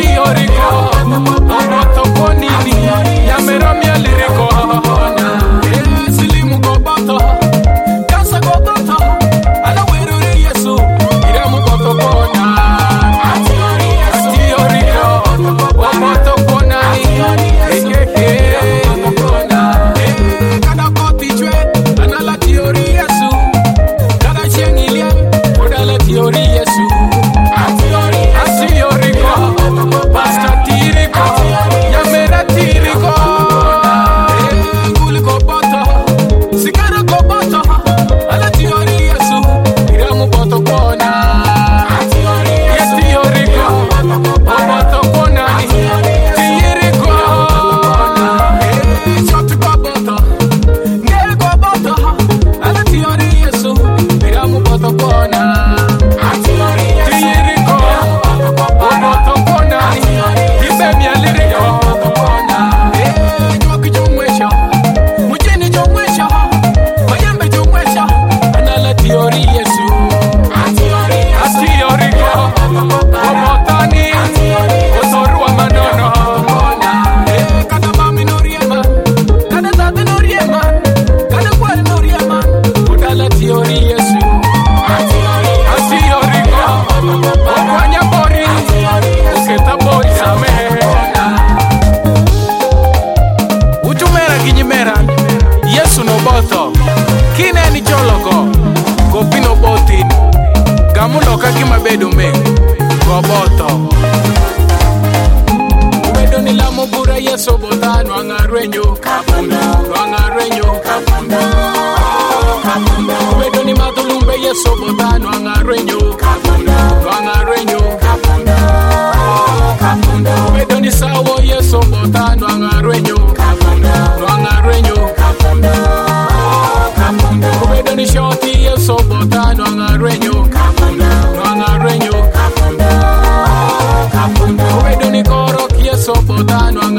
Kamulo kaki mabedo me Goboto Ubedo ni la mobura yeso bota Nwangarenyo Kapundo Nwangarenyo Kapundo Kapundo Ubedo ni matulumbe yeso bota Nwangarenyo Kapundo Nwangarenyo Kapundo Kapundo Ubedo ni sawo yeso bota Nwangarenyo Kapundo Nwangarenyo Kapundo Kapundo Ubedo ni shoti yeso bota Nwangarenyo Nwangarenyo Kapundo Kapundo Ubedo ni koro kieso bota